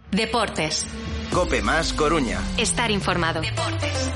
Deportes. COPE más Coruña. Estar informado. Deportes.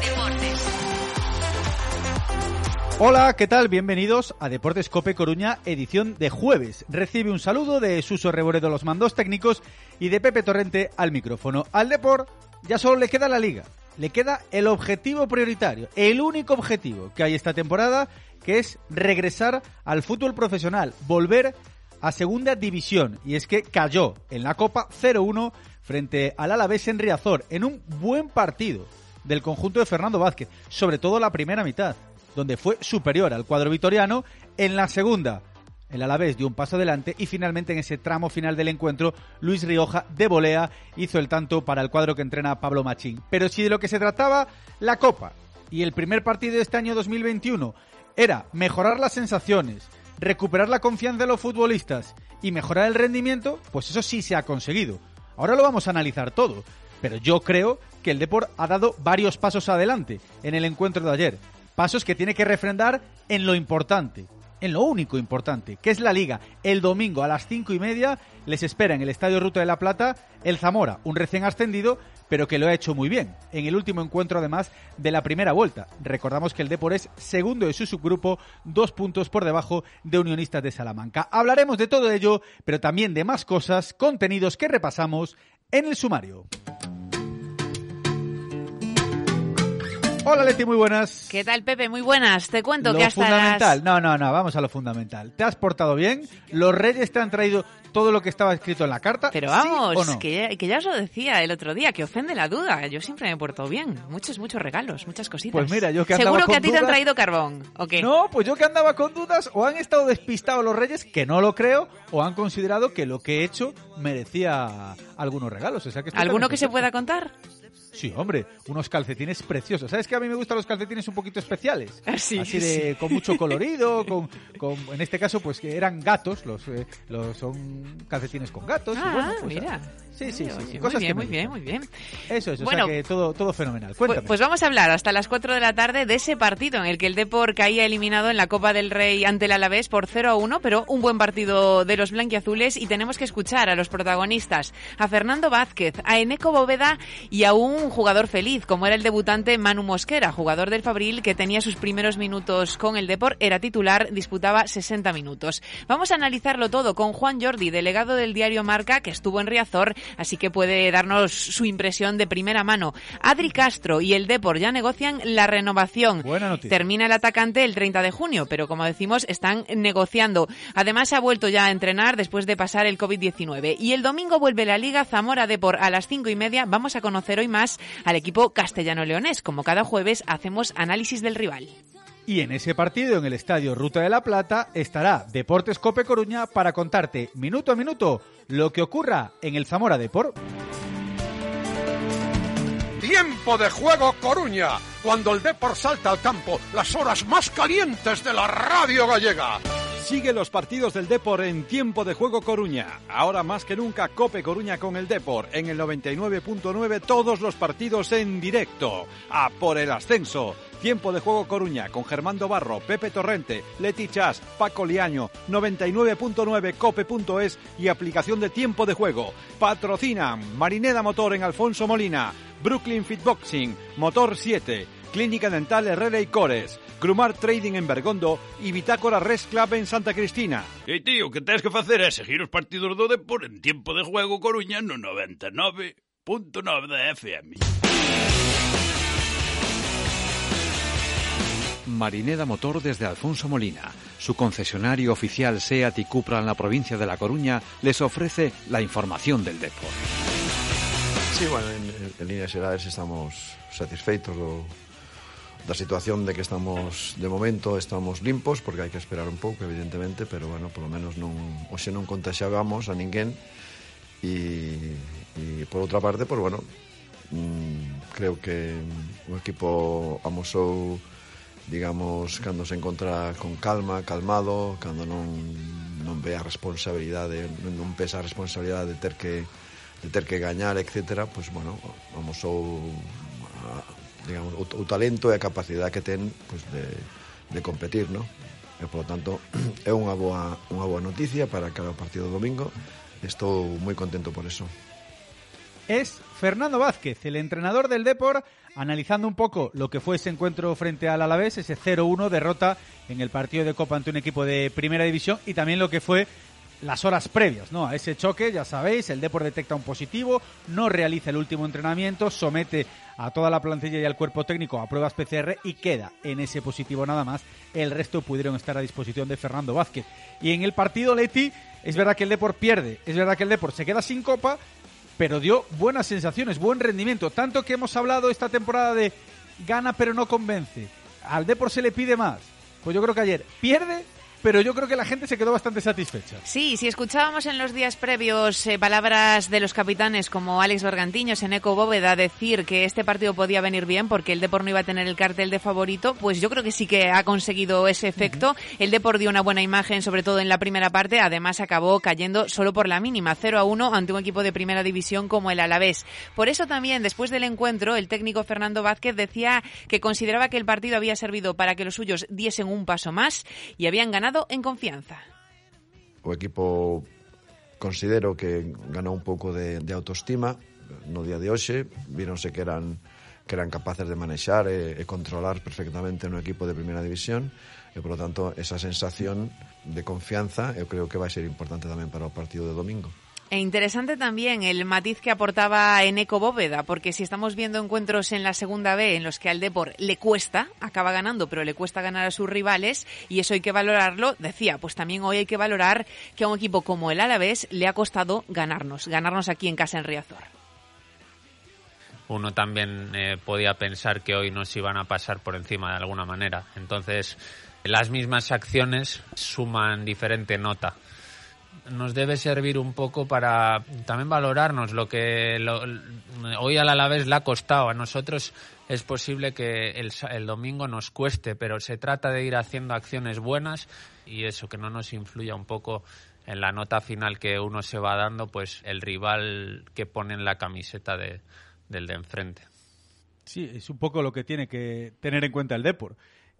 Hola, ¿qué tal? Bienvenidos a Deportes COPE Coruña, edición de jueves. Recibe un saludo de Suso Reboredo, los mandos técnicos, y de Pepe Torrente al micrófono. Al Depor ya solo le queda la Liga. Le queda el objetivo prioritario, el único objetivo que hay esta temporada, que es regresar al fútbol profesional, volver a segunda división. Y es que cayó en la Copa 0-1 frente al Alavés en Riazor, en un buen partido del conjunto de Fernando Vázquez, sobre todo la primera mitad, donde fue superior al cuadro vitoriano. En la segunda, el Alavés dio un paso adelante y finalmente en ese tramo final del encuentro, Luis Rioja de volea hizo el tanto para el cuadro que entrena Pablo Machín. Pero si de lo que se trataba la Copa y el primer partido de este año 2021 era mejorar las sensaciones, recuperar la confianza de los futbolistas y mejorar el rendimiento, pues eso sí se ha conseguido. Ahora lo vamos a analizar todo, pero yo creo que el Depor ha dado varios pasos adelante en el encuentro de ayer. Pasos que tiene que refrendar en lo importante, en lo único importante, que es la Liga. El domingo a las 5:30 les espera en el Estadio Ruta de la Plata el Zamora, un recién ascendido, pero que lo ha hecho muy bien en el último encuentro, además de la primera vuelta. Recordamos que el Depor es segundo de su subgrupo, 2 puntos por debajo de Unionistas de Salamanca. Hablaremos de todo ello, pero también de más cosas, contenidos que repasamos en el sumario. Hola Leti, muy buenas. ¿Qué tal, Pepe? Muy buenas. Te cuento lo que hasta fundamental. No, vamos a lo fundamental. ¿Te has portado bien? ¿Los Reyes te han traído todo lo que estaba escrito en la carta? Pero vamos, ¿sí o no? que ya os lo decía el otro día, que ofende la duda. Yo siempre me he portado bien. Muchos regalos, muchas cositas. Pues mira, yo que andaba Seguro que con a ti dudas... te han traído carbón, ¿o qué? No, pues yo que andaba con dudas, o han estado despistados los Reyes, que no lo creo, o han considerado que lo que he hecho merecía algunos regalos. O sea, que ¿Alguno que se pueda contar? Sí, hombre, unos calcetines preciosos. ¿Sabes que a mí me gustan los calcetines un poquito especiales? Sí, así de con mucho colorido, con en este caso pues que eran gatos, los son calcetines con gatos. Ah, y bueno, pues, mira. Sí, Muy bien. Eso, bueno, o sea que todo fenomenal. Cuéntame. Pues vamos a hablar hasta las 4 de la tarde de ese partido en el que el Depor caía eliminado en la Copa del Rey ante el Alavés por 0-1, pero un buen partido de los blanquiazules, y tenemos que escuchar a los protagonistas, a Fernando Vázquez, a Eneco Bóveda y a un jugador feliz, como era el debutante Manu Mosquera, jugador del Fabril que tenía sus primeros minutos con el Depor, era titular, disputaba 60 minutos. Vamos a analizarlo todo con Juan Jordi, delegado del diario Marca, que estuvo en Riazor, así que puede darnos su impresión de primera mano. Adri Castro y el Depor ya negocian la renovación. Buena noticia. Termina el atacante el 30 de junio, pero como decimos, están negociando. Además, ha vuelto ya a entrenar después de pasar el COVID-19. Y el domingo vuelve la Liga Zamora Depor a las 5:30. Vamos a conocer hoy más al equipo castellano-leonés. Como cada jueves, hacemos análisis del rival. Y en ese partido, en el Estadio Ruta de la Plata, estará Deportes COPE Coruña para contarte minuto a minuto lo que ocurra en el Zamora Depor. Tiempo de juego Coruña, cuando el Depor salta al campo, las horas más calientes de la radio gallega. Sigue los partidos del Depor en Tiempo de Juego Coruña. Ahora más que nunca COPE Coruña con el Depor. En el 99.9 todos los partidos en directo. A por el ascenso. Tiempo de Juego Coruña con Germando Barro, Pepe Torrente, Leti Chas, Paco Liaño, 99.9 cope.es y aplicación de Tiempo de Juego. Patrocinan Marineda Motor en Alfonso Molina, Brooklyn Fitboxing, Motor 7, Clínica Dental Herrera y Cores, Grumar Trading en Bergondo y Bitácora Res Club en Santa Cristina. E tío, que tens que facer é seguir os partidos do Depor en Tiempo de Juego Coruña no 99.9 da FM. Marineda Motor desde Alfonso Molina. Su concesionario oficial SEAT y Cupra en la provincia de La Coruña les ofrece la información del Depor. Sí, bueno, en líneas xerais estamos satisfeitos da situación de que estamos, de momento, estamos limpos, porque hai que esperar un pouco, evidentemente, pero, bueno, polo menos hoxe non contaxiábamos a ninguén, e por outra parte, pues, bueno, creo que o equipo amosou, digamos, cando se encontra con calma, calmado, cando non ve a responsabilidade, non pesa a responsabilidade de ter que gañar, etcétera, pues, bueno, amosou digamos, o talento e a capacidade que ten, pues, de competir, ¿no? E, por lo tanto, é unha boa noticia para cada partido do domingo. Estou moi contento por eso. es Fernando Vázquez, el entrenador del Depor, analizando un poco lo que fue ese encuentro frente al Alavés, ese 0-1 derrota en el partido de Copa ante un equipo de Primera División, y también lo que fue las horas previas, ¿no? A ese choque, ya sabéis, el Depor detecta un positivo, no realiza el último entrenamiento, somete a toda la plantilla y al cuerpo técnico a pruebas PCR y queda en ese positivo nada más. El resto pudieron estar a disposición de Fernando Vázquez. Y en el partido, Leti, es verdad que el Depor pierde, es verdad que el Depor se queda sin Copa, pero dio buenas sensaciones, buen rendimiento. Tanto que hemos hablado esta temporada de gana pero no convence. Al Depor se le pide más. Pues yo creo que ayer pierde, pero yo creo que la gente se quedó bastante satisfecha. Sí, si escuchábamos en los días previos palabras de los capitanes como Alex Bergantiños, Eneco Bóveda, decir que este partido podía venir bien porque el Depor no iba a tener el cartel de favorito, pues yo creo que sí que ha conseguido ese efecto. El Depor dio una buena imagen, sobre todo en la primera parte, además acabó cayendo solo por la mínima, 0-1 ante un equipo de primera división como el Alavés. Por eso también, después del encuentro, el técnico Fernando Vázquez decía que consideraba que el partido había servido para que los suyos diesen un paso más y habían ganado en confianza. O equipo considero que ganou un pouco de autoestima no día de hoxe, víronse que eran capaces de manexar e controlar perfectamente no equipo de primeira división e, por lo tanto, esa sensación de confianza eu creo que vai ser importante tamén para o partido de domingo. E interesante también el matiz que aportaba Eneco Bóveda, porque si estamos viendo encuentros en la segunda B en los que al Depor le cuesta, acaba ganando, pero le cuesta ganar a sus rivales, y eso hay que valorarlo, decía, pues también hoy hay que valorar que a un equipo como el Alavés le ha costado ganarnos aquí en casa en Riazor. Uno también podía pensar que hoy nos iban a pasar por encima de alguna manera, entonces las mismas acciones suman diferente nota. Nos debe servir un poco para también valorarnos lo que hoy al Alavés le ha costado. A nosotros es posible que el domingo nos cueste, pero se trata de ir haciendo acciones buenas y eso, que no nos influya un poco en la nota final que uno se va dando, pues el rival que pone en la camiseta del de enfrente. Sí, es un poco lo que tiene que tener en cuenta el Depor,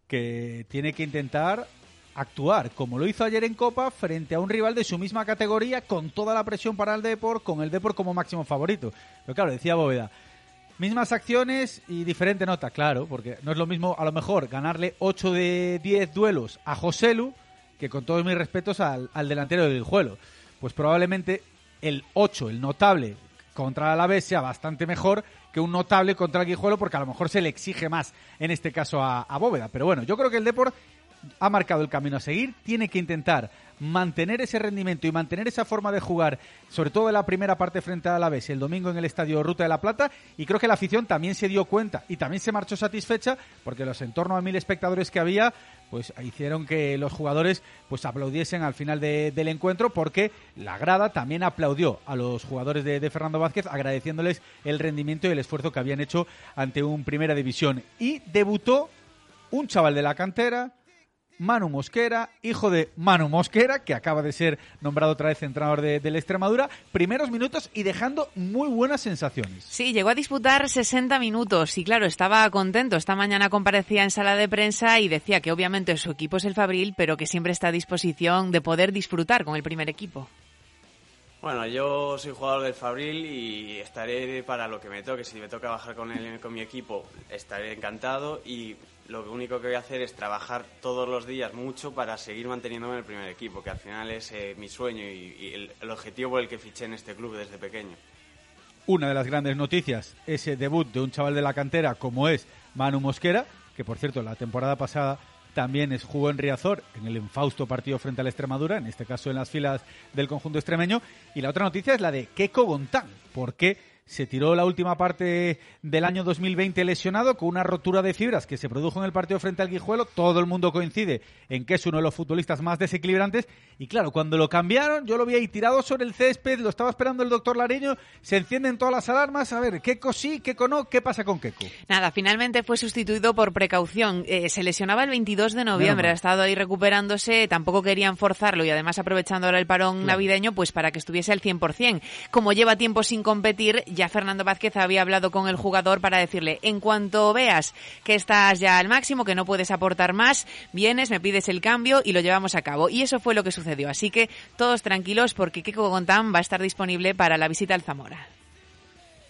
que tiene que intentar actuar como lo hizo ayer en Copa frente a un rival de su misma categoría, con toda la presión para el Depor, con el Depor como máximo favorito. Pero claro, decía Bóveda, mismas acciones y diferente nota, claro, porque no es lo mismo a lo mejor ganarle 8 de 10 duelos a Joselu que, con todos mis respetos, al delantero del Guijuelo. Pues probablemente el 8, el notable contra el Alavés, sea bastante mejor que un notable contra el Guijuelo, porque a lo mejor se le exige más en este caso a Bóveda. Pero bueno, yo creo que el Depor ha marcado el camino a seguir, tiene que intentar mantener ese rendimiento y mantener esa forma de jugar, sobre todo en la primera parte frente al Alavés el domingo en el estadio Ruta de la Plata, y creo que la afición también se dio cuenta y también se marchó satisfecha, porque los en torno a 1000 espectadores que había pues hicieron que los jugadores pues aplaudiesen al final del encuentro, porque la grada también aplaudió a los jugadores de Fernando Vázquez, agradeciéndoles el rendimiento y el esfuerzo que habían hecho ante un Primera División. Y debutó un chaval de la cantera, Manu Mosquera, hijo de Manu Mosquera, que acaba de ser nombrado otra vez entrenador del Extremadura. Primeros minutos y dejando muy buenas sensaciones. Sí, llegó a disputar 60 minutos y claro, estaba contento. Esta mañana comparecía en sala de prensa y decía que obviamente su equipo es el Fabril, pero que siempre está a disposición de poder disfrutar con el primer equipo. Bueno, yo soy jugador del Fabril y estaré para lo que me toque. Si me toca bajar con mi equipo, estaré encantado, y lo único que voy a hacer es trabajar todos los días mucho para seguir manteniéndome en el primer equipo, que al final es mi sueño y el objetivo por el que fiché en este club desde pequeño. Una de las grandes noticias, ese debut de un chaval de la cantera como es Manu Mosquera, que por cierto la temporada pasada también jugó en Riazor en el infausto partido frente al Extremadura, en este caso en las filas del conjunto extremeño. Y la otra noticia es la de Keko Gontán, porque se tiró la última parte del año 2020 lesionado con una rotura de fibras que se produjo en el partido frente al Guijuelo. Todo el mundo coincide en que es uno de los futbolistas más desequilibrantes, y claro, cuando lo cambiaron yo lo vi ahí tirado sobre el césped, lo estaba esperando el doctor Lareño, se encienden todas las alarmas, a ver, Keko sí, Keko no, ¿qué pasa con Keko? Nada, finalmente fue sustituido por precaución, se lesionaba el 22 de noviembre, ha estado ahí recuperándose, tampoco querían forzarlo, y además aprovechando ahora el parón navideño, pues para que estuviese al 100%. Como lleva tiempo sin competir, ya Fernando Vázquez había hablado con el jugador para decirle, en cuanto veas que estás ya al máximo, que no puedes aportar más, vienes, me pides el cambio y lo llevamos a cabo. Y eso fue lo que sucedió. Así que todos tranquilos, porque Keko Gontán va a estar disponible para la visita al Zamora.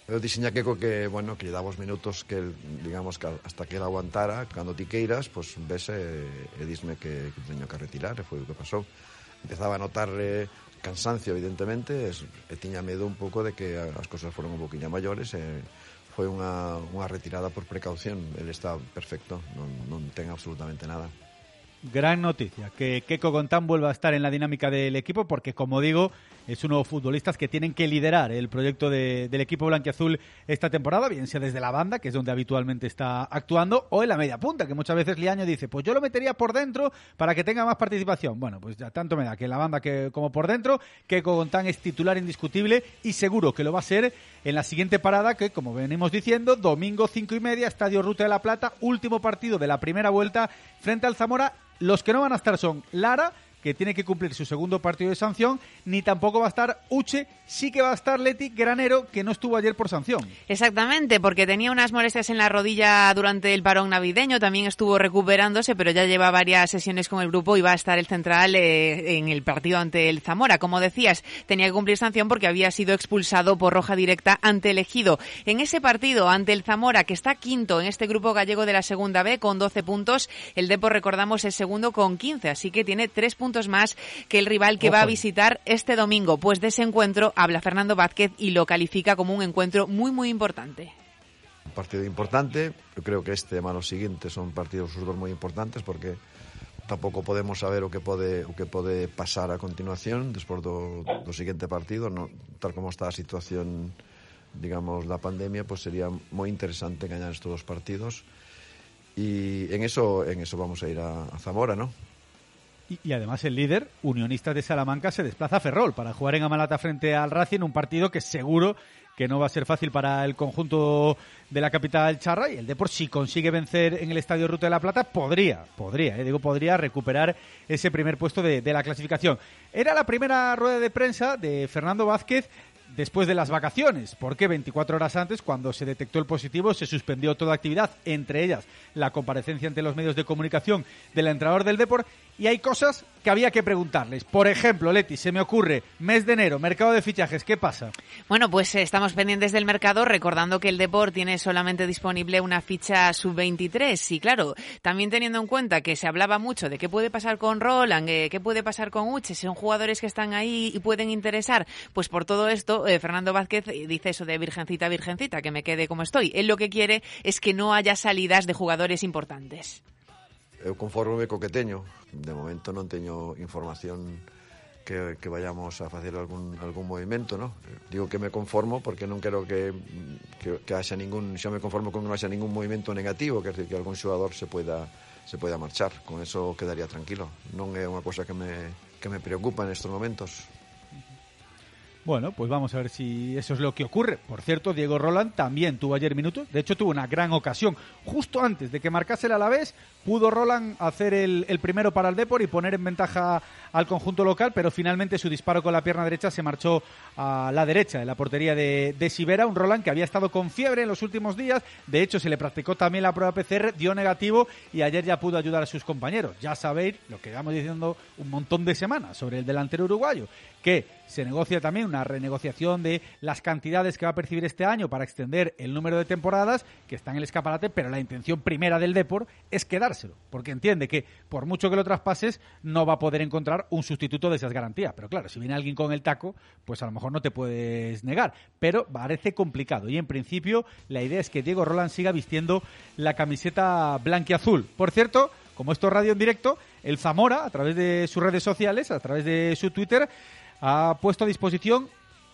Eu dixen a Queco que, bueno, que lle daba os minutos que, digamos, que hasta que ele aguantara, cando ti queiras, pues vese e disme que teño que retirar, e foi o que pasou. Empezaba a notar cansancio, evidentemente, e tiña medo un pouco de que as cosas foron un poquinho maiores, e foi unha retirada por precaución. Ele está perfecto, non ten absolutamente nada. Gran noticia, que Queco Gontán vuelva a estar en la dinámica del equipo porque, como digo, es uno de los futbolistas que tienen que liderar el proyecto del equipo blanquiazul esta temporada, bien sea desde la banda, que es donde habitualmente está actuando, o en la media punta, que muchas veces Liaño dice, pues yo lo metería por dentro para que tenga más participación. Bueno, pues ya tanto me da que en la banda como por dentro, Queco Gontán es titular indiscutible y seguro que lo va a ser en la siguiente parada, que como venimos diciendo, domingo 5:30, Estadio Ruta de la Plata, último partido de la primera vuelta frente al Zamora. Los que no van a estar son Lara, que tiene que cumplir su segundo partido de sanción, ni tampoco va a estar Uche, sí que va a estar Leti Granero, que no estuvo ayer por sanción. Exactamente, porque tenía unas molestias en la rodilla durante el parón navideño, también estuvo recuperándose, pero ya lleva varias sesiones con el grupo y va a estar el central en el partido ante el Zamora. Como decías, tenía que cumplir sanción porque había sido expulsado por roja directa ante el Ejido. En ese partido ante el Zamora, que está quinto en este grupo gallego de la segunda B con 12 puntos, el Depor, recordamos, es segundo con 15, así que tiene 3 puntos más que el rival que va a visitar este domingo. Pues de ese encuentro habla Fernando Vázquez y lo califica como un encuentro muy, muy importante. Un partido importante, eu creo que este e los siguientes son partidos os dos moi importantes porque tampouco podemos saber o que pode pasar a continuación despois do siguiente partido, no, tal como está a situación, digamos, da pandemia, pues sería moi interesante gañar estes dos partidos y en eso vamos a ir a Zamora, ¿no? Y además el líder, Unionistas de Salamanca, se desplaza a Ferrol para jugar en Amalata frente al Racing, un partido que seguro que no va a ser fácil para el conjunto de la capital charra, y el Depor, si consigue vencer en el Estadio Ruta de la Plata, podría recuperar ese primer puesto de la clasificación. Era la primera rueda de prensa de Fernando Vázquez después de las vacaciones, porque 24 horas antes, cuando se detectó el positivo, se suspendió toda actividad, entre ellas la comparecencia ante los medios de comunicación del entrenador del Depor, y hay cosas que había que preguntarles. Por ejemplo, Leti, se me ocurre, mes de enero, mercado de fichajes, ¿qué pasa? Bueno, pues estamos pendientes del mercado, recordando que el Depor tiene solamente disponible una ficha sub-23, y claro, también teniendo en cuenta que se hablaba mucho de qué puede pasar con Roland, qué puede pasar con Uche, son jugadores que están ahí y pueden interesar, pues por todo esto, Fernando Vázquez dice eso de virgencita, virgencita, que me quede como estoy. Él lo que quiere es que no haya salidas de jugadores importantes. Eu conformo co que teño. De momento non teño información que vayamos a facer algún movimento, ¿no? Digo que me conformo porque non quero que haxa ningún, xa me conformo con que non haxa ningún movimento negativo, quer dizer, que algún xogador se poida marchar. Con eso quedaría tranquilo. Non é unha cosa que me preocupa en estos momentos. Bueno, pues vamos a ver si eso es lo que ocurre. Por cierto, Diego Roland también tuvo ayer minutos. De hecho, tuvo una gran ocasión. Justo antes de que marcase el Alavés, pudo Roland hacer el primero para el Depor y poner en ventaja al conjunto local, pero finalmente su disparo con la pierna derecha se marchó a la derecha de la portería de Sivera. Un Roland que había estado con fiebre en los últimos días. De hecho, se le practicó también la prueba PCR, dio negativo y ayer ya pudo ayudar a sus compañeros. Ya sabéis lo que vamos diciendo un montón de semanas sobre el delantero uruguayo, que se negocia también una renegociación de las cantidades que va a percibir este año para extender el número de temporadas, que está en el escaparate, pero la intención primera del Depor es quedárselo, porque entiende que por mucho que lo traspases no va a poder encontrar un sustituto de esas garantías. Pero claro, si viene alguien con el taco, pues a lo mejor no te puedes negar, pero parece complicado y en principio la idea es que Diego Roland siga vistiendo la camiseta blanquiazul. Por cierto, como esto es radio en directo, el Zamora, a través de sus redes sociales, a través de su Twitter, ha puesto a disposición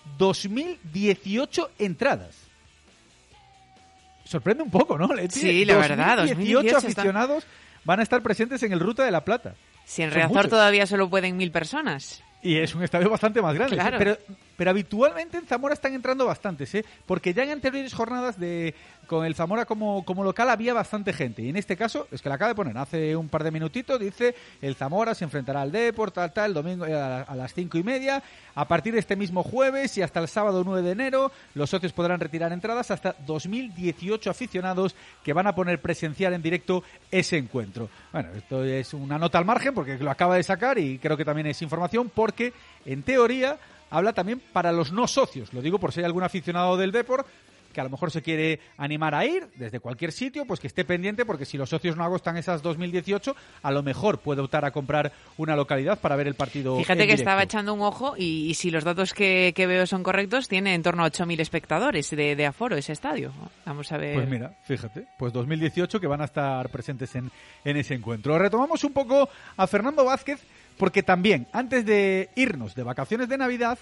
2018 entradas. Sorprende un poco, ¿no, Leti? Sí, la verdad. 2018 aficionados van a estar presentes en el Ruta de la Plata. Si en Riazor todavía solo pueden 1.000 personas. Y es un estadio bastante más grande. Claro. ¿Sí? Pero habitualmente en Zamora están entrando bastantes, ¿eh? Porque ya en anteriores jornadas con el Zamora como local había bastante gente. Y en este caso, es que la acaba de poner hace un par de minutitos, dice el Zamora se enfrentará al Depor, tal, domingo a las 5:30. A partir de este mismo jueves y hasta el sábado 9 de enero, los socios podrán retirar entradas hasta 2018 aficionados que van a poner presencial en directo ese encuentro. Bueno, esto es una nota al margen porque lo acaba de sacar y creo que también es información porque, en teoría, habla también para los no socios. Lo digo por si hay algún aficionado del Depor que a lo mejor se quiere animar a ir desde cualquier sitio, pues que esté pendiente, porque si los socios no agostan esas 2018, a lo mejor puede optar a comprar una localidad para ver el partido. Fíjate en que directo. estaba echando un ojo y si los datos que veo son correctos, tiene en torno a 8.000 espectadores de aforo ese estadio. Vamos a ver. Pues mira, fíjate, pues 2018 que van a estar presentes en ese encuentro. Retomamos un poco a Fernando Vázquez, porque también, antes de irnos de vacaciones de Navidad,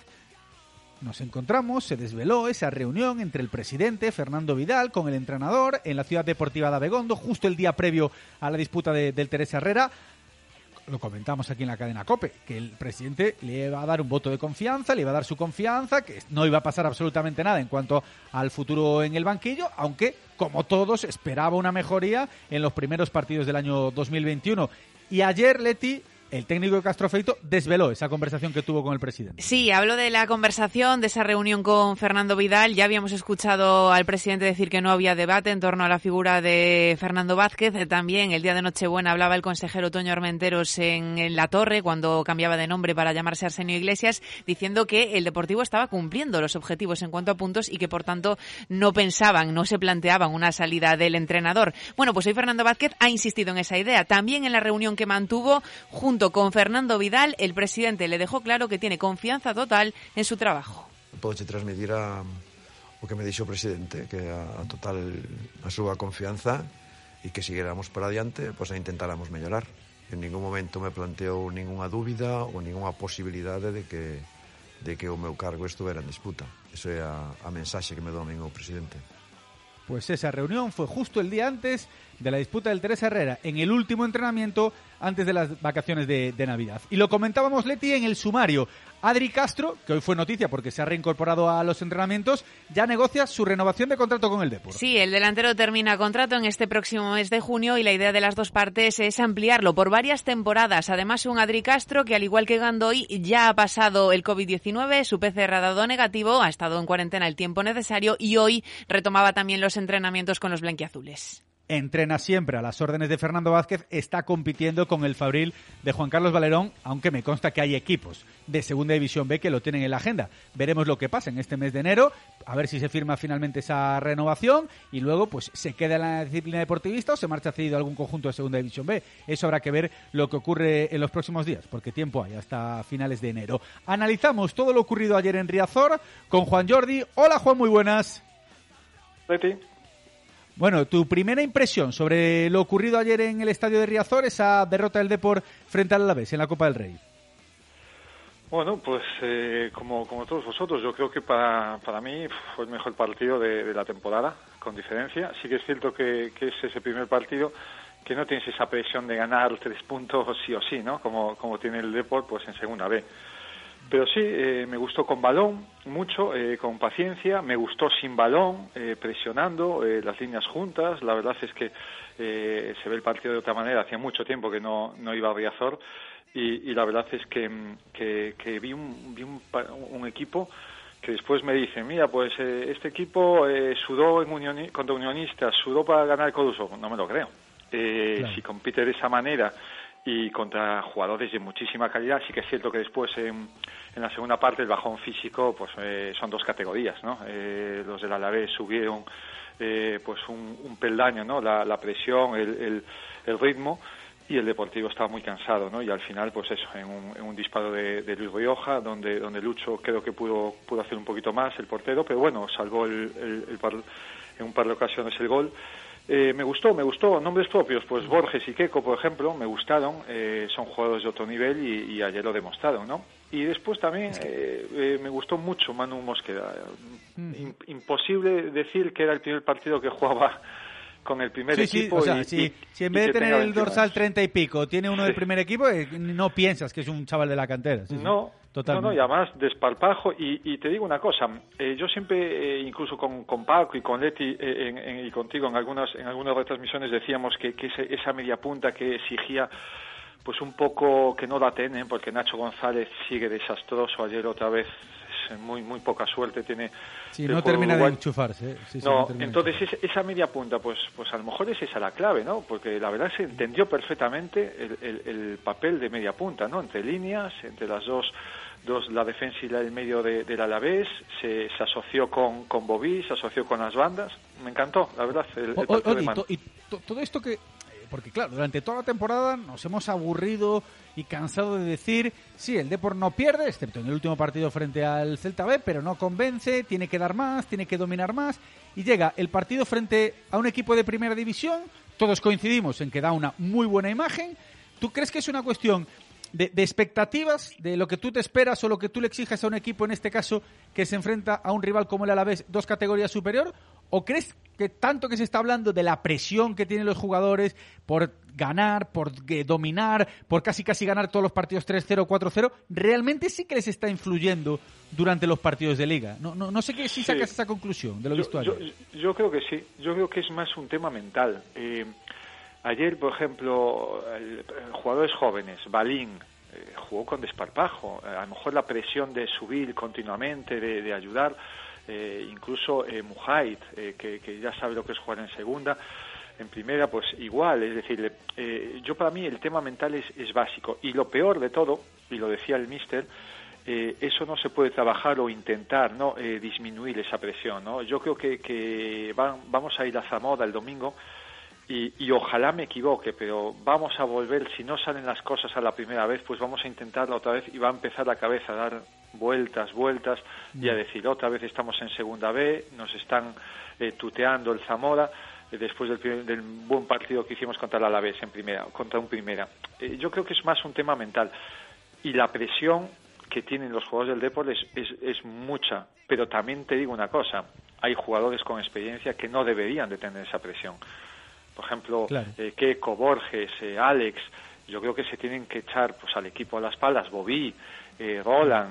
nos encontramos, se desveló esa reunión entre el presidente Fernando Vidal con el entrenador en la Ciudad Deportiva de Abegondo, justo el día previo a la disputa del Teresa Herrera. Lo comentamos aquí en la cadena COPE, que el presidente le iba a dar un voto de confianza, le iba a dar su confianza, que no iba a pasar absolutamente nada en cuanto al futuro en el banquillo, aunque, como todos, esperaba una mejoría en los primeros partidos del año 2021. Y ayer, Leti, el técnico de Castrofeito desveló esa conversación que tuvo con el presidente. Sí, hablo de la conversación, de esa reunión con Fernando Vidal. Ya habíamos escuchado al presidente decir que no había debate en torno a la figura de Fernando Vázquez. También el día de Nochebuena hablaba el consejero Toño Armenteros en La Torre, cuando cambiaba de nombre para llamarse Arsenio Iglesias, diciendo que el Deportivo estaba cumpliendo los objetivos en cuanto a puntos y que, por tanto, no se planteaban una salida del entrenador. Bueno, pues hoy Fernando Vázquez ha insistido en esa idea. También en la reunión que mantuvo junto con Fernando Vidal, el presidente le dejó claro que tiene confianza total en su trabajo. Podes transmitir o que me dixo o presidente, que a total a súa confianza e que seguiramos para adiante, pois a intentáramos mellorar. En ningún momento me planteou ninguna dúbida ou ninguna posibilidade de que o meu cargo estuvera en disputa. Eso é a mensaxe que me dou a min o presidente. Pues esa reunión fue justo el día antes de la disputa del Teresa Herrera, en el último entrenamiento antes de las vacaciones de Navidad. Y lo comentábamos, Leti, en el sumario. Adri Castro, que hoy fue noticia porque se ha reincorporado a los entrenamientos, ya negocia su renovación de contrato con el Depor. Sí, el delantero termina contrato en este próximo mes de junio y la idea de las dos partes es ampliarlo por varias temporadas. Además, un Adri Castro que, al igual que Gandoy, ya ha pasado el COVID-19, su PCR ha dado negativo, ha estado en cuarentena el tiempo necesario y hoy retomaba también los entrenamientos con los blanquiazules. Entrena siempre a las órdenes de Fernando Vázquez, está compitiendo con el Fabril de Juan Carlos Valerón, aunque me consta que hay equipos de Segunda División B que lo tienen en la agenda. Veremos lo que pasa en este mes de enero, a ver si se firma finalmente esa renovación y luego pues se queda en la disciplina deportivista o se marcha cedido a algún conjunto de Segunda División B. Eso habrá que ver lo que ocurre en los próximos días, porque tiempo hay hasta finales de enero. Analizamos todo lo ocurrido ayer en Riazor con Juan Jordi. Hola Juan, muy buenas. Leti. Bueno, tu primera impresión sobre lo ocurrido ayer en el estadio de Riazor, esa derrota del Depor frente al Alavés en la Copa del Rey. Bueno, pues como todos vosotros, yo creo que para mí fue el mejor partido de la temporada, con diferencia. Sí que es cierto que es ese primer partido que no tienes esa presión de ganar 3 puntos sí o sí, ¿no? Como tiene el Depor pues en Segunda B. Pero sí, me gustó con balón, mucho, con paciencia, me gustó sin balón, presionando, las líneas juntas. La verdad es que se ve el partido de otra manera, hacía mucho tiempo que no iba a Riazor y la verdad es que vi un equipo que después me dice, mira, pues este equipo sudó contra Unionistas, sudó para ganar el Coruso. No me lo creo. Claro. Si compite de esa manera y contra jugadores de muchísima calidad, sí que es cierto que después en la segunda parte el bajón físico pues son dos categorías, ¿no? Los del Alavés subieron pues un peldaño, ¿no? La presión, el ritmo, y el Deportivo estaba muy cansado, ¿no? Y al final pues eso, en un disparo de Luis Rioja, donde Lucho creo que pudo hacer un poquito más el portero, pero bueno, salvó en un par de ocasiones el gol. Me gustó, nombres propios, pues Borges y Queco, por ejemplo, me gustaron, son jugadores de otro nivel y ayer lo demostraron, ¿no? Y después también me gustó mucho Manu Mosquera. Imposible decir que era el primer partido que jugaba con el primer equipo. Sí, o sea, si en vez de tener el dorsal 30 y pico, tiene uno del primer equipo, no piensas que es un chaval de la cantera. No, y además desparpajo. Y te digo una cosa, yo siempre, incluso con Paco y con Leti y contigo en algunas retransmisiones decíamos que esa media punta que exigía pues un poco que no la tienen, porque Nacho González sigue desastroso, ayer otra vez muy poca suerte tiene. Sí, no termina de enchufarse. Entonces esa media punta, pues a lo mejor es esa la clave, ¿no? Porque la verdad se entendió perfectamente el papel de media punta, ¿no? Entre líneas, entre las dos la defensa y el medio del Alavés, se asoció con Bobby, se asoció con las bandas. Me encantó, la verdad, el partido de Manu. Y todo esto que... Porque claro, durante toda la temporada nos hemos aburrido y cansado de decir, sí, el Depor no pierde, excepto en el último partido frente al Celta B, pero no convence, tiene que dar más, tiene que dominar más, y llega el partido frente a un equipo de primera división, todos coincidimos en que da una muy buena imagen. ¿Tú crees que es una cuestión de expectativas, de lo que tú te esperas o lo que tú le exijas a un equipo, en este caso, que se enfrenta a un rival como el Alavés, 2 categorías superior? ¿O crees que tanto que se está hablando de la presión que tienen los jugadores por ganar, por dominar, por casi ganar todos los partidos 3-0, 4-0, realmente sí que les está influyendo durante los partidos de Liga? No sé si sacas esa conclusión de lo visto ayer. Yo creo que sí, yo creo que es más un tema mental. Ayer, por ejemplo, jugadores jóvenes, Balín, jugó con desparpajo. A lo mejor la presión de subir continuamente, de ayudar, incluso Mujahid, que ya sabe lo que es jugar en segunda, en primera, pues igual. Es decir, yo para mí el tema mental es básico. Y lo peor de todo, y lo decía el míster, eso no se puede trabajar o intentar, ¿no? Disminuir esa presión, ¿no? Yo creo que vamos a ir a Zamora el domingo. Y ojalá me equivoque, pero vamos a volver, si no salen las cosas a la primera vez, pues vamos a intentarlo otra vez y va a empezar la cabeza a dar vueltas y a decir, otra vez estamos en segunda B, nos están tuteando el Zamora, después del buen partido que hicimos contra el Alavés contra un primera. Yo creo que es más un tema mental. Y la presión que tienen los jugadores del Depor es mucha, pero también te digo una cosa, hay jugadores con experiencia que no deberían de tener esa presión. Por ejemplo, claro. Keco, Borges, Alex, yo creo que se tienen que echar pues al equipo a las espaldas, Bobby, Roland,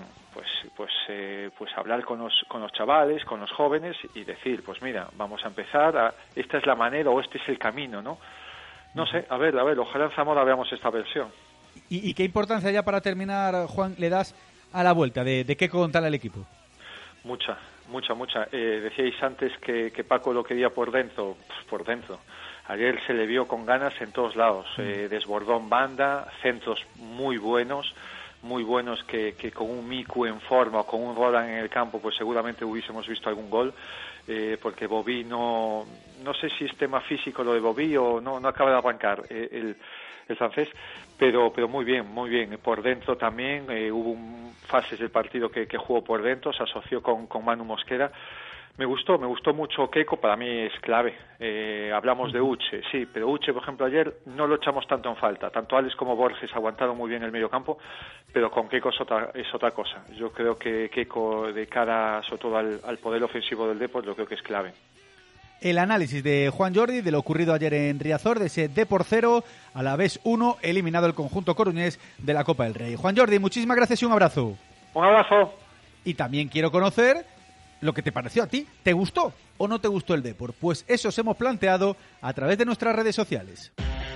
pues hablar con los chavales, con los jóvenes y decir, pues mira, vamos a empezar, esta es la manera o este es el camino, ¿no? No sé, a ver, ojalá en Zamora veamos esta versión. ¿Y qué importancia ya para terminar, Juan, le das a la vuelta de Keco contar al equipo? Mucha. Decíais antes que Paco lo quería por dentro, por dentro. Ayer se le vio con ganas en todos lados, desbordó en banda, centros muy buenos que con un Miku en forma o con un Roland en el campo pues seguramente hubiésemos visto algún gol, porque Bobby no sé si es tema físico lo de Bobby o no acaba de arrancar el francés, pero muy bien, por dentro también hubo fases del partido que jugó por dentro, se asoció con Manu Mosquera. Me gustó mucho Keco, para mí es clave. Hablamos de Uche, sí, pero Uche, por ejemplo, ayer no lo echamos tanto en falta. Tanto Alex como Borges aguantaron muy bien el medio campo, pero con Keco es otra cosa. Yo creo que Keco, de cara sobre todo al poder ofensivo del Depor, yo creo que es clave. El análisis de Juan Jordi de lo ocurrido ayer en Riazor, de ese Depor 0, Alavés 1, eliminado el conjunto coruñés de la Copa del Rey. Juan Jordi, muchísimas gracias y un abrazo. Un abrazo. Y también quiero conocer lo que te pareció a ti. ¿Te gustó o no te gustó el Depor? Pues eso os hemos planteado a través de nuestras redes sociales.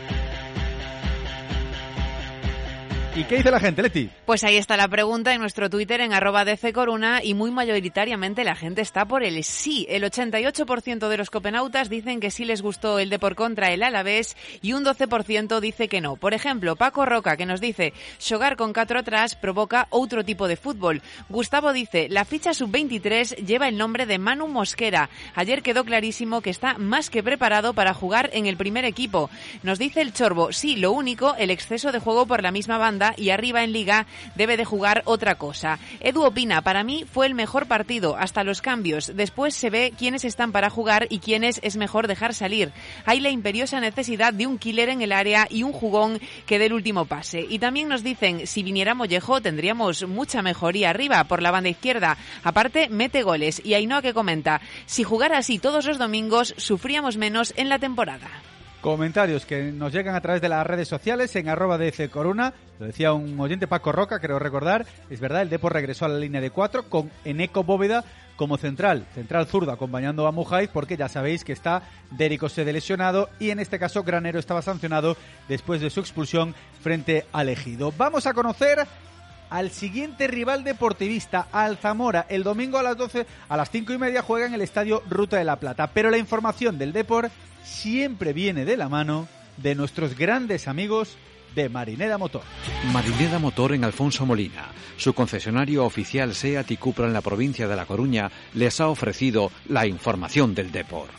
¿Y qué dice la gente, Leti? Pues ahí está la pregunta en nuestro Twitter, en @DCCoruna, y muy mayoritariamente la gente está por el sí. El 88% de los copenautas dicen que sí les gustó el Depor contra el Alavés y un 12% dice que no. Por ejemplo, Paco Roca, que nos dice xogar con 4 atrás provoca outro tipo de fútbol. Gustavo dice, la ficha sub-23 lleva el nombre de Manu Mosquera. Ayer quedó clarísimo que está más que preparado para jugar en el primer equipo. Nos dice el Chorbo, sí, lo único, el exceso de juego por la misma banda y arriba en Liga debe de jugar otra cosa. Edu opina, para mí fue el mejor partido, hasta los cambios. Después se ve quiénes están para jugar y quiénes es mejor dejar salir. Hay la imperiosa necesidad de un killer en el área y un jugón que dé el último pase. Y también nos dicen, si viniera Mollejo tendríamos mucha mejoría arriba por la banda izquierda. Aparte, mete goles. Y Ainhoa que comenta, si jugara así todos los domingos, sufríamos menos en la temporada. Comentarios que nos llegan a través de las redes sociales en @DCCoruna. Lo decía un oyente, Paco Roca, creo recordar. Es verdad, el Depor regresó a la línea de 4 con Eneco Bóveda como central zurdo acompañando a Mujahid, porque ya sabéis que está Dérico Sede lesionado y en este caso Granero estaba sancionado después de su expulsión frente al Ejido. Vamos a conocer al siguiente rival deportivista, al Zamora. El domingo a las 12, a las 5:30 juega en el Estadio Ruta de la Plata. Pero la información del Depor siempre viene de la mano de nuestros grandes amigos de Marineda Motor. Marineda Motor en Alfonso Molina. Su concesionario oficial SEAT y Cupra en la provincia de La Coruña les ha ofrecido la información del deporte.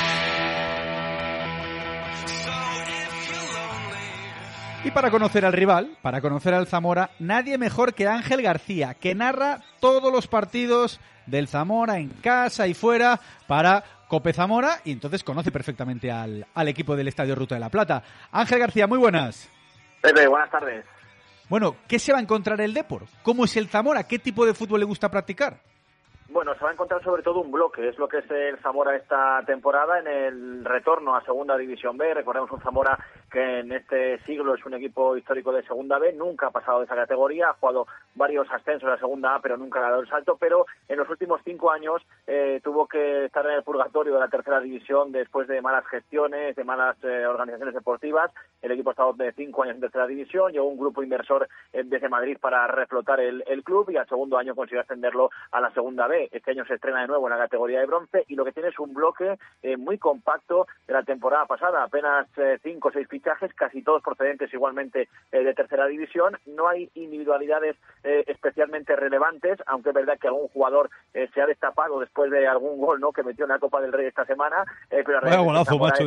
Y para conocer al rival, para conocer al Zamora, nadie mejor que Ángel García, que narra todos los partidos del Zamora en casa y fuera para Cope Zamora, y entonces conoce perfectamente al equipo del Estadio Ruta de la Plata. Ángel García, muy buenas. Pepe, buenas tardes. Bueno, ¿qué se va a encontrar el Depor? ¿Cómo es el Zamora? ¿Qué tipo de fútbol le gusta practicar? Bueno, se va a encontrar sobre todo un bloque, es lo que es el Zamora esta temporada en el retorno a Segunda División B. Recordemos un Zamora que en este siglo es un equipo histórico de Segunda B, nunca ha pasado de esa categoría, ha jugado varios ascensos a Segunda A, pero nunca ha dado el salto, pero en los últimos 5 años tuvo que estar en el purgatorio de la Tercera División después de malas gestiones, de malas organizaciones deportivas. El equipo ha estado de 5 años en Tercera División, llegó un grupo inversor desde Madrid para reflotar el club y al segundo año consiguió ascenderlo a la Segunda B. Este año se estrena de nuevo en la categoría de bronce y lo que tiene es un bloque muy compacto de la temporada pasada, apenas 5 o 6 fichajes, casi todos procedentes igualmente de Tercera División. No hay individualidades especialmente relevantes, aunque es verdad que algún jugador se ha destapado después de algún gol, ¿no?, que metió en la Copa del Rey esta semana, pero vaya golazo, macho,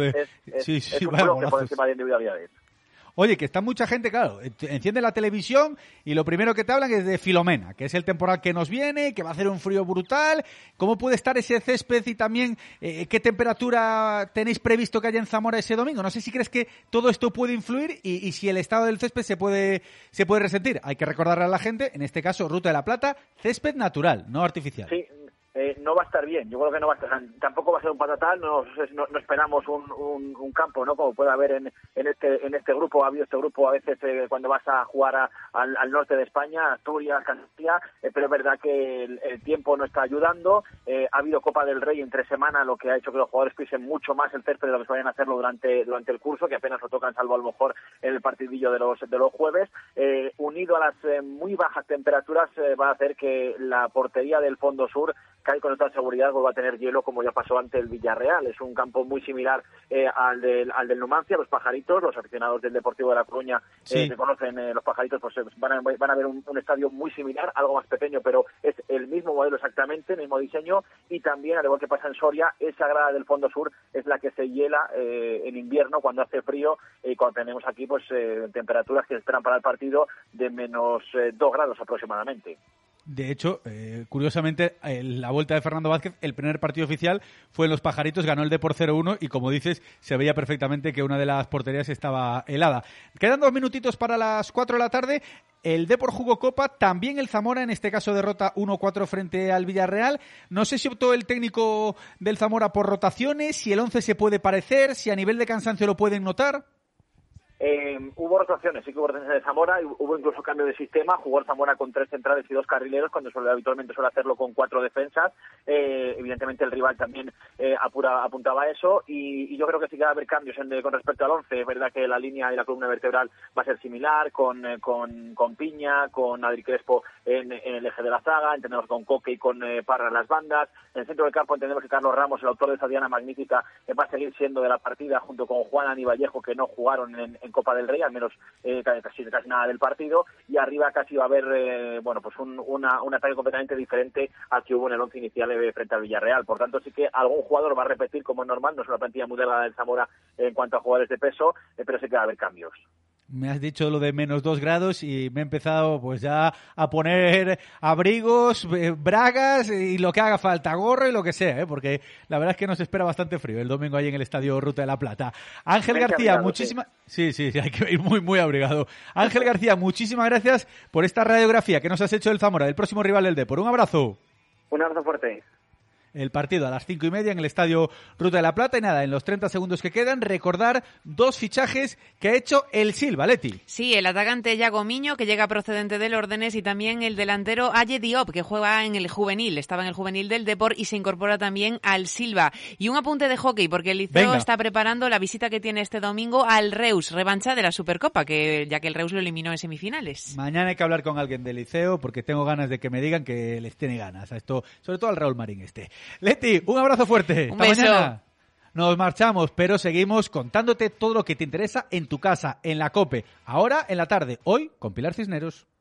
es un bloque por encima de individualidades. Oye, que está mucha gente, claro, enciende la televisión y lo primero que te hablan es de Filomena, que es el temporal que nos viene, que va a hacer un frío brutal. ¿Cómo puede estar ese césped y también qué temperatura tenéis previsto que haya en Zamora ese domingo? No sé si crees que todo esto puede influir y si el estado del césped se puede resentir. Hay que recordarle a la gente, en este caso Ruta de la Plata, césped natural, no artificial. Sí. No va a estar bien, yo creo que no va a estar, tampoco va a ser un patatal, no esperamos un campo, ¿no?, como puede haber en este grupo. Ha habido este grupo a veces cuando vas a jugar al norte de España, Asturias, Castilla, pero es verdad que el tiempo no está ayudando. Ha habido Copa del Rey entre semana, lo que ha hecho que los jugadores pisen mucho más el césped de lo que vayan a hacerlo durante el curso, que apenas lo tocan, salvo a lo mejor en el partidillo de los jueves. Unido a las muy bajas temperaturas va a hacer que la portería del fondo sur cae con toda seguridad, vuelva a tener hielo como ya pasó ante el Villarreal. Es un campo muy similar al del Numancia. Los Pajaritos, los aficionados del Deportivo de La Coruña que conocen los Pajaritos, pues van a ver un estadio muy similar, algo más pequeño, pero es el mismo modelo exactamente, el mismo diseño, y también, al igual que pasa en Soria, esa grada del fondo sur es la que se hiela en invierno cuando hace frío, y cuando tenemos aquí pues temperaturas que se esperan para el partido de menos 2 grados aproximadamente. De hecho, curiosamente, la vuelta de Fernando Vázquez, el primer partido oficial fue en Los Pajaritos, ganó el Depor 0-1 y, como dices, se veía perfectamente que una de las porterías estaba helada. Quedan 2 minutitos para las 4 de la tarde. El Depor jugó Copa, también el Zamora, en este caso derrota 1-4 frente al Villarreal. No sé si optó el técnico del Zamora por rotaciones, si el 11 se puede parecer, si a nivel de cansancio lo pueden notar. Hubo rotaciones, sí que hubo rotaciones de Zamora, hubo incluso cambio de sistema. Jugó el Zamora con 3 centrales y 2 carrileros, cuando habitualmente suele hacerlo con 4 defensas. Evidentemente el rival también apuntaba a eso, y yo creo que sí que va a haber cambios con respecto al 11. Es verdad que la línea y la columna vertebral va a ser similar, con Piña, con Adri Crespo en el eje de la zaga, entendemos con Coque y con Parra en las bandas. En el centro del campo entendemos que Carlos Ramos, el autor de esa diana magnífica, va a seguir siendo de la partida, junto con Juan y Vallejo, que no jugaron en Copa del Rey, al menos casi nada del partido, y arriba casi va a haber pues un ataque completamente diferente al que hubo en el 11 inicial frente al Villarreal. Por tanto, sí que algún jugador va a repetir, como es normal. No es una plantilla muy delgada del Zamora en cuanto a jugadores de peso, pero sí que va a haber cambios. Me has dicho lo de menos 2 grados y me he empezado pues ya a poner abrigos, bragas y lo que haga falta, gorro y lo que sea, porque la verdad es que nos espera bastante frío el domingo ahí en el Estadio Ruta de la Plata. Ángel García, muchísimas... Sí, hay que ir muy, muy abrigado. Ángel García, muchísimas gracias por esta radiografía que nos has hecho del Zamora, del próximo rival del Depor. Un abrazo. Un abrazo fuerte. El partido a las 5:30 en el Estadio Ruta de la Plata. Y nada, en los 30 segundos que quedan, recordar 2 fichajes que ha hecho el Silva, Leti. Sí, el atacante Yago Miño, que llega procedente del Órdenes, y también el delantero Aye Diop, que juega en el juvenil, estaba en el juvenil del Depor y se incorpora también al Silva. Y un apunte de hockey, porque el Liceo está preparando la visita que tiene este domingo al Reus, revancha de la Supercopa, ya que el Reus lo eliminó en semifinales. Mañana hay que hablar con alguien del Liceo, porque tengo ganas de que me digan que les tiene ganas a esto, sobre todo al Raúl Marín Leti, un abrazo fuerte. Un beso. Mañana. Nos marchamos, pero seguimos contándote todo lo que te interesa en tu casa, en la COPE. Ahora en la tarde, hoy con Pilar Cisneros.